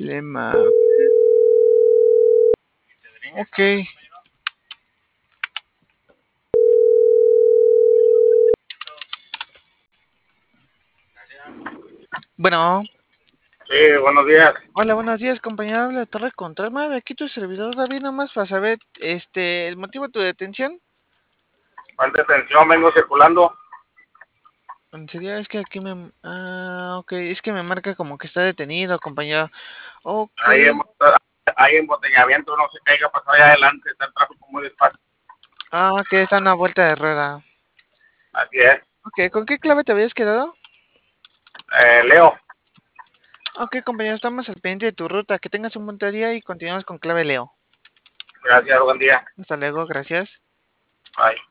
Lema. Ok. Bueno. Sí, buenos días. Hola, buenos días, compañero. Habla de Torre Control. Madre, aquí tu servidor David, nomás para saber el motivo de tu detención. ¿Cuál detención? Vengo circulando. En serio, es que aquí me... Ah, ok. Es que me marca como que está detenido, compañero. Ok. Hay, hay embotellamiento, no se caiga pasado allá adelante. Está el tráfico muy despacio. Ah, que está una vuelta de rueda. Así es. Ok, ¿con qué clave te habías quedado? Leo, Ok, compañero, estamos al pendiente de tu ruta. Que tengas un buen día y continuamos con clave Leo. gracias, buen día. Hasta luego, gracias. Bye.